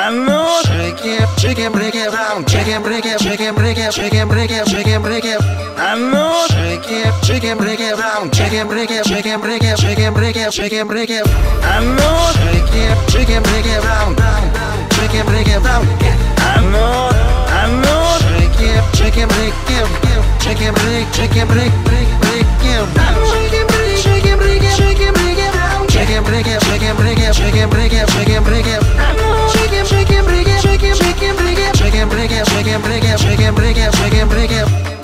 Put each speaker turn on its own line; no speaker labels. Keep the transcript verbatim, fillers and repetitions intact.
I know.
Shake it, shake it, break it round. Shake it, break it, shake it, break it, shake it, break it, shake it, break it.
I know.
Shake it, shake it, break it round. Shake it, break it, shake it, break it, shake it, break it, shake it, break it.
I know.
Shake it, shake it, break it round. Shake it, break it round.
I know. I know.
Shake it, shake it, break it. Shake it, break, shake it, break, break, break it. Shake it, break, shake it, break it, shake it, break it round. Shake it, break it, shake it, break it, shake it, break it, shake it, break it. Shake it, shake it, break it, shake it, shake it, break it, shake it, break it, shake it, break it, shake it, break it, shake it, break it.